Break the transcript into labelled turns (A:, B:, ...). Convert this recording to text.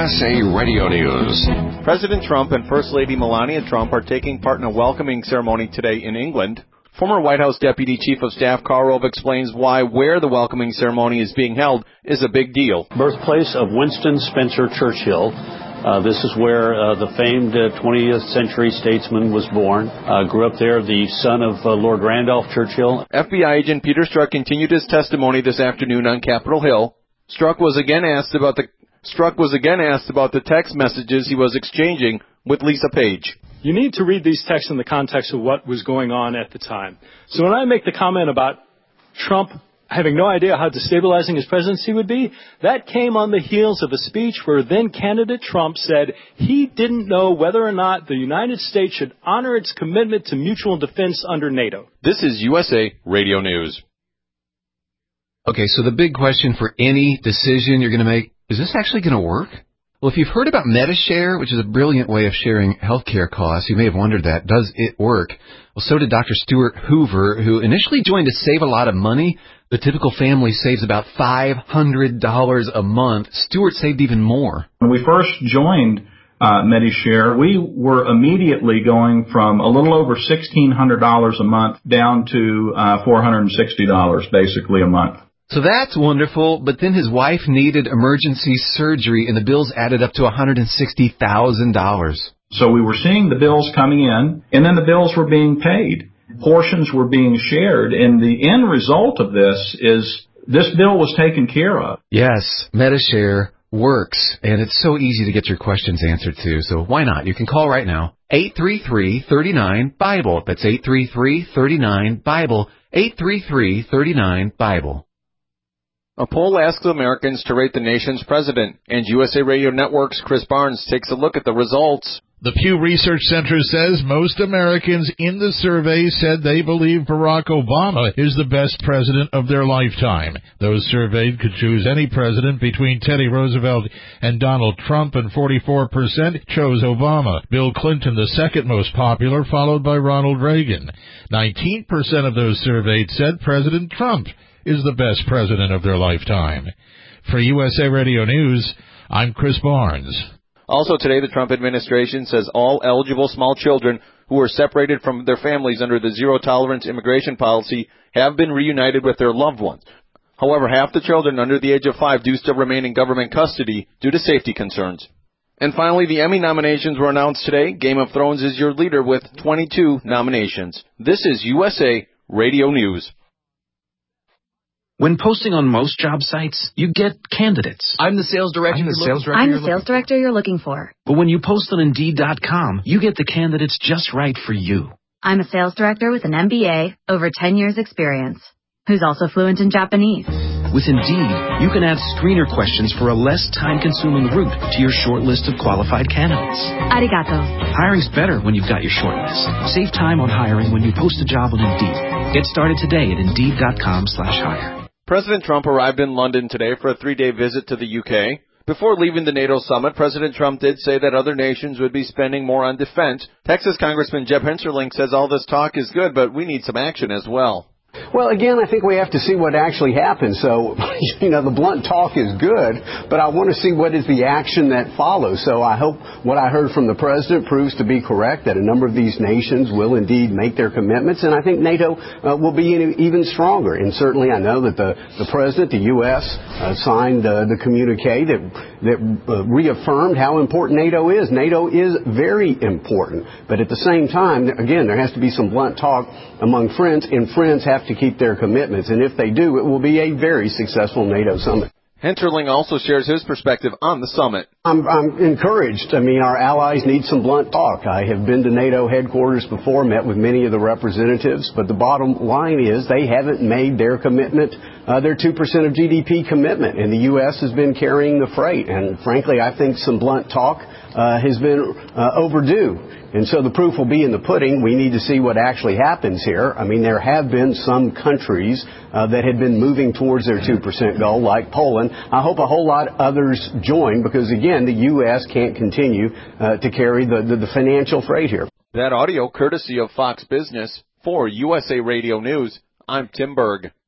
A: USA Radio News.
B: President Trump and First Lady Melania Trump are taking part in a welcoming ceremony today in England. Former White House Deputy Chief of Staff Karl Rove explains where the welcoming ceremony is being held is a big deal.
C: Birthplace of Winston Spencer Churchill. This is where the famed 20th century statesman was born. Grew up there, the son of Lord Randolph Churchill.
B: FBI agent Peter Strzok continued his testimony this afternoon on Capitol Hill. Strzok was again asked about the text messages he was exchanging with Lisa Page.
D: You need to read these texts in the context of what was going on at the time. So when I make the comment about Trump having no idea how destabilizing his presidency would be, that came on the heels of a speech where then-candidate Trump said he didn't know whether or not the United States should honor its commitment to mutual defense under NATO.
B: This is USA Radio News.
E: Okay, so the big question for any decision you're going to make, is this actually going to work? Well, if you've heard about Medi-Share, which is a brilliant way of sharing healthcare costs, you may have wondered that. Does it work? Well, so did Dr. Stuart Hoover, who initially joined to save a lot of money. The typical family saves about $500 a month. Stuart saved even more.
F: When we first joined Medi-Share, we were immediately going from a little over $1,600 a month down to $460 basically a month.
E: So that's wonderful, but then his wife needed emergency surgery, and the bills added up to $160,000.
F: So we were seeing the bills coming in, and then the bills were being paid. Portions were being shared, and the end result of this is this bill was taken care of.
E: Yes, Medi-Share works, and it's so easy to get your questions answered too, so why not? You can call right now, 833-39-BIBLE. That's 833-39-BIBLE, 833-39-BIBLE.
B: A poll asks Americans to rate the nation's president, and USA Radio Network's Chris Barnes takes a look at the results.
G: The Pew Research Center says most Americans in the survey said they believe Barack Obama is the best president of their lifetime. Those surveyed could choose any president between Teddy Roosevelt and Donald Trump, and 44% chose Obama. Bill Clinton, the second most popular, followed by Ronald Reagan. 19% of those surveyed said President Trump is the best president of their lifetime. For USA Radio News, I'm Chris Barnes.
B: Also today, the Trump administration says all eligible small children who were separated from their families under the zero-tolerance immigration policy have been reunited with their loved ones. However, half the children under the age of 5 do still remain in government custody due to safety concerns. And finally, the Emmy nominations were announced today. Game of Thrones is your leader with 22 nominations. This is USA Radio News.
H: When posting on most job sites, you get candidates.
I: I'm the sales director you're looking for.
H: But when you post on Indeed.com, you get the candidates just right for you.
I: I'm a sales director with an MBA, over 10 years experience, who's also fluent in Japanese.
H: With Indeed, you can add screener questions for a less time-consuming route to your short list of qualified candidates.
I: Arigato.
H: Hiring's better when you've got your short list. Save time on hiring when you post a job on Indeed. Get started today at Indeed.com/hire.
B: President Trump arrived in London today for a 3-day visit to the UK. Before leaving the NATO summit, President Trump did say that other nations would be spending more on defense. Texas Congressman Jeb Hensarling says all this talk is good, but we need some action as well.
J: Well, again, I think we have to see what actually happens. So, the blunt talk is good, but I want to see what is the action that follows. So I hope what I heard from the president proves to be correct, that a number of these nations will indeed make their commitments, and I think NATO will be even stronger. And certainly I know that the president, the U.S., signed the communique that reaffirmed how important NATO is. NATO is very important. But at the same time, again, there has to be some blunt talk among friends, and friends have to keep their commitments, and if they do, it will be a very successful NATO summit.
B: Hensarling also shares his perspective on the summit.
J: I'm encouraged. Our allies need some blunt talk. I have been to NATO headquarters before, met with many of the representatives, but the bottom line is they haven't made their commitment, their 2% of GDP commitment, and the U.S. has been carrying the freight, and frankly, I think some blunt talk has been overdue. And so the proof will be in the pudding. We need to see what actually happens here. There have been some countries that had been moving towards their 2% goal, like Poland. I hope a whole lot others join because, again, the U.S. can't continue to carry the financial freight here.
B: That audio courtesy of Fox Business. For USA Radio News, I'm Tim Berg.